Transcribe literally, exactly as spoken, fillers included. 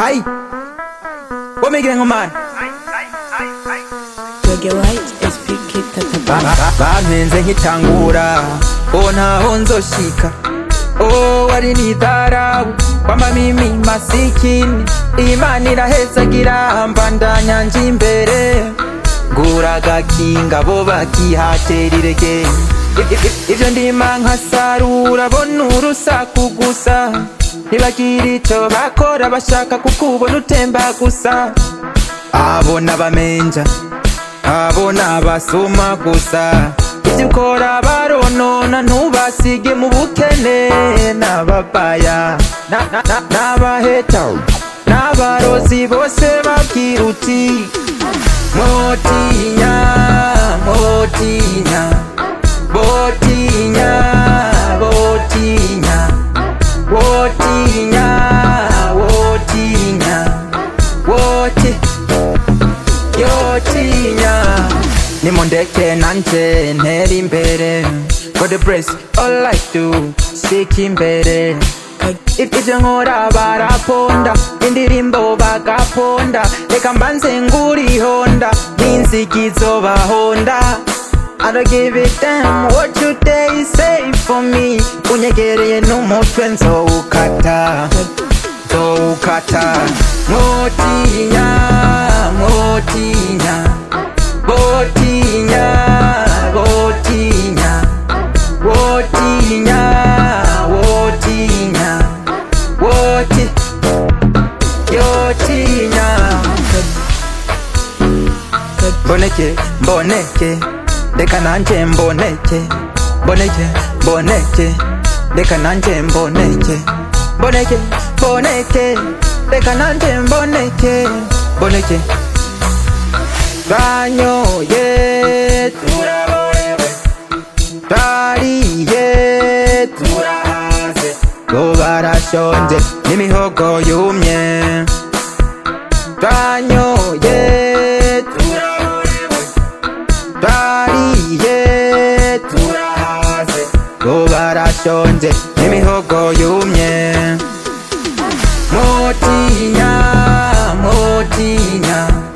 Aye. What me getting on man? Reggae White S P K Tata Bampenze nkitangura o ntaho nzoshika o wari nidharau kwamba mimi masikini Imana irahezagira mbandanya nje imbere ngura gakinga bo bakihaterirege ivyo ndima nkasarura bona urusaku gusa ntibagira ico bakora bashaka kukubona utemba gusa abona bamenja abona basoma gusa ivyo ukora baronona ntubasige mu bukene n'ababaya n'abaheta n'abarozi bose babwira uti motinya motinya botinya botinya wotinya wotinya woti yotinya nimondeke nanje ntera imbere God bless all I do seek imbere ivyo nkora baraponda indirimbo bagaponda reka mbanze nguri honda n'inzigizo bahonda I don't give a damn what you they say for me unyegereye n'umutwe nzowukata nzowukata motinya motinya botinya botinya wotinya wotinya woti yotinya boneke boneke deka nanje mboneke boneke boneke deka nanje mboneke boneke boneke deka nanje mboneke boneke banyoye turaborewe tariye turahaze bo barashonje n'imihogo yumye banyoye turaborewe tariye turahaze bo barashonje n'imihogo yumye motinya motinya